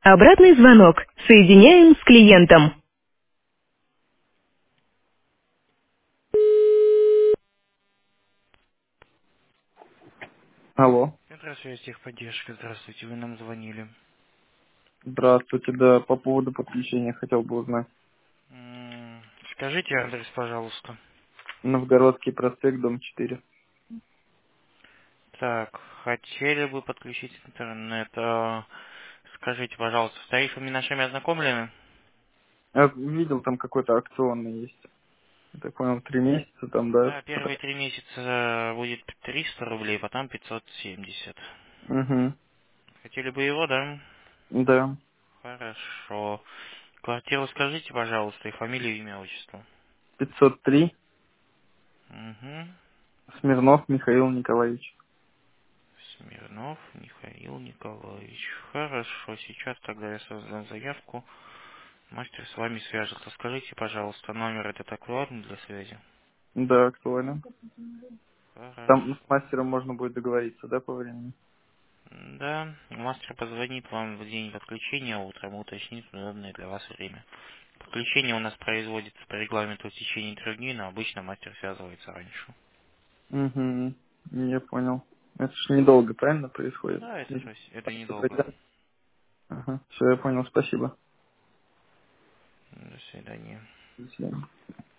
Обратный звонок. Соединяем с клиентом. Алло. Здравствуйте, техподдержка. Здравствуйте, вы нам звонили. Здравствуйте, да, по поводу подключения хотел бы узнать. Скажите адрес, пожалуйста. Новгородский проспект, дом 4. Так, хотели бы подключить интернет. Скажите, пожалуйста, с тарифами нашими ознакомлены? Я видел, там какой-то акционный есть. Я так понял, 3 месяца там, да? Да, первые 3 месяца будет 300 рублей, потом 570. Угу. Хотели бы его, да? Да. Хорошо. Квартиру скажите, пожалуйста, и фамилию, имя, отчество. 503. Угу. Смирнов Михаил Николаевич. Смирнов Михаил Николаевич. Хорошо, сейчас тогда я создам заявку. Мастер с вами свяжется. Скажите, пожалуйста, номер этот актуальный для связи? Да, актуально. Там с Хорошо. мастером можно будет договориться, да, по времени? Да, мастер позвонит вам в день подключения утром, уточнит удобное для вас время. Подключение у нас производится по регламенту в течение 3 дней, но обычно мастер связывается раньше. Угу. Я понял. Это ж недолго, правильно, происходит? Да, это, это недолго. Все, я понял, спасибо. До свидания. До свидания.